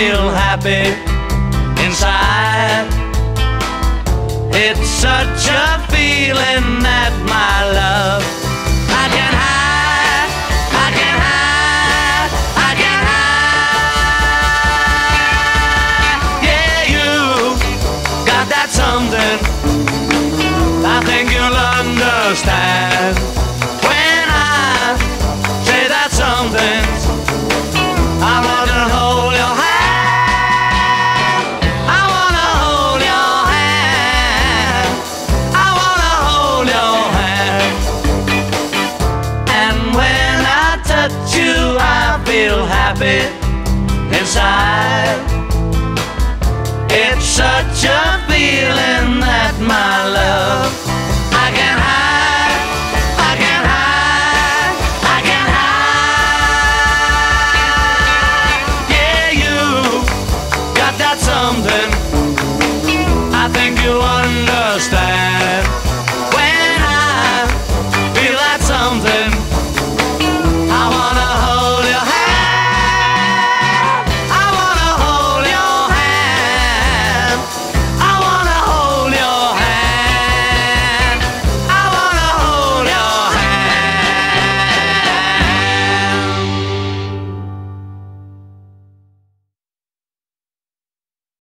feel happy inside. It's such a feeling that my love I can hide, I can hide, I can hide. Yeah, you got that something I think you'll understand when I say that something. I want to hold your hand, I want to hold your hand, I want to hold your hand. And when I touch you, I feel happy inside.